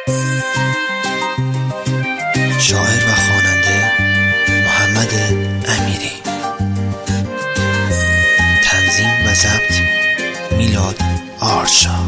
شاعر و خواننده محمد امیری. تنظیم و ضبط میلاد آرشا.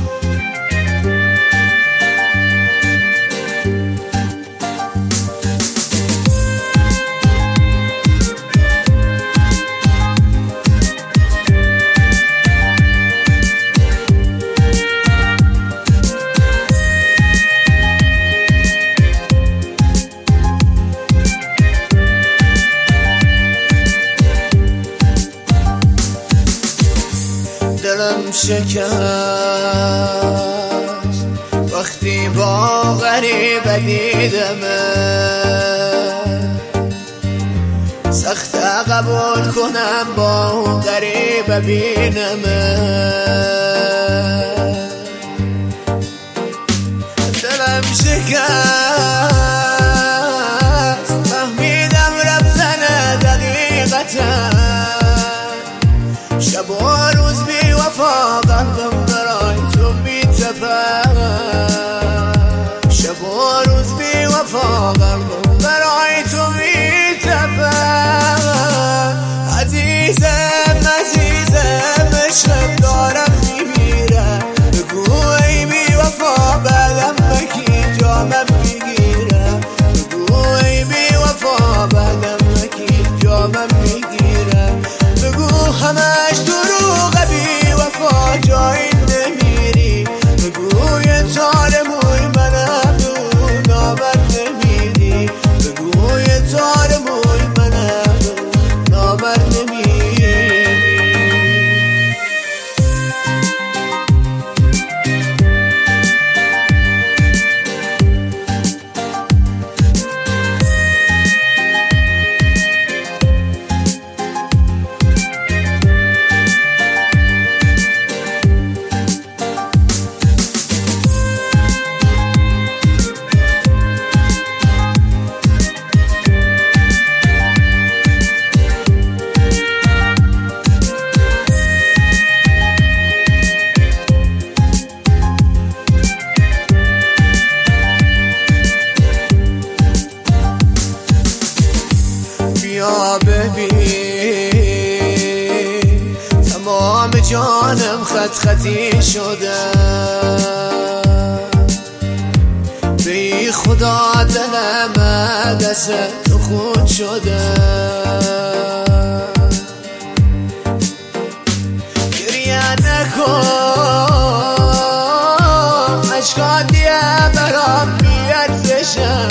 دلم شکست وقتی با غریب دیدمه، سخت قبول کنم با غریب بینمه. دلم شکست فهمیدم رفتن دقیقتا، شب و روز بی وفا قلبم برای تو میتپه، شب و روز بی وفا قلبم برای تو میتپه. عزیزم عزیزم عشقم دارم میمیره، بگو ای بی وفا بعدم بکی جامم میگیره، بگو ای بی وفا بعدم بکی جامم میگیره، بگو همش دروغه بی وفا جایی نمیری، بگو یه تار موی منم بگو نامرد نمیری، بگو یه تار موی منم نامرد نمیری. بیا ببین تمام جانم خط خطی شده، بی خدا دلم دست تو خود شده. گریه نکن اشکان دیگه برام بیارزشم،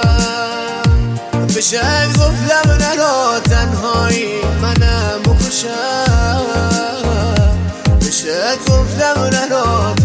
بشد گفتم نرو تنهایی منم بکشم، بشد گفتم نرو